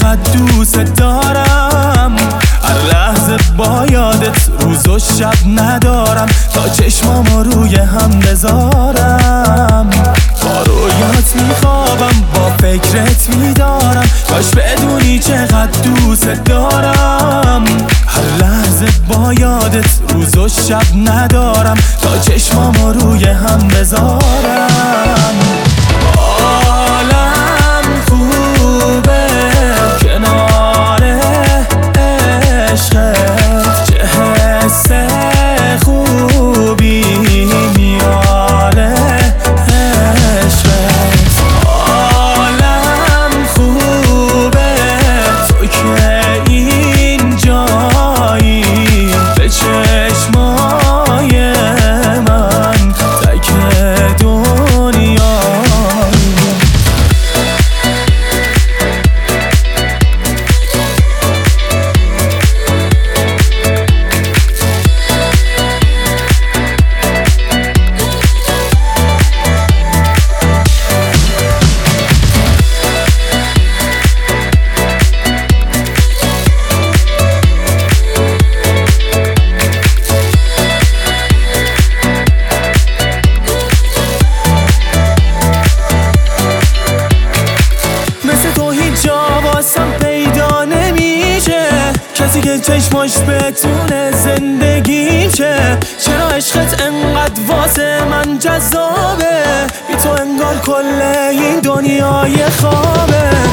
چقدر دوست دارم، هر لحظه با یادت روز و شب ندارم تا چشمامو روی هم بذارم. با رویات میخوابم با فکرت میدارم، کاش بدونی چقدر دوست دارم. هر لحظه با یادت روز و شب ندارم تا چشمامو روی هم بذارم. عالم خوبه کنار عشقت، چه حس خوبی میاره عشقت. عالم خوبه تو که اینجایی، به چشمای من تک دنیایی. پیدا نمیشه کسی که چشماش بتونه زندگیم شه. چرا عشقت انقدر واسه من جذابه، بی تو انگار کل این دنیای خوابه.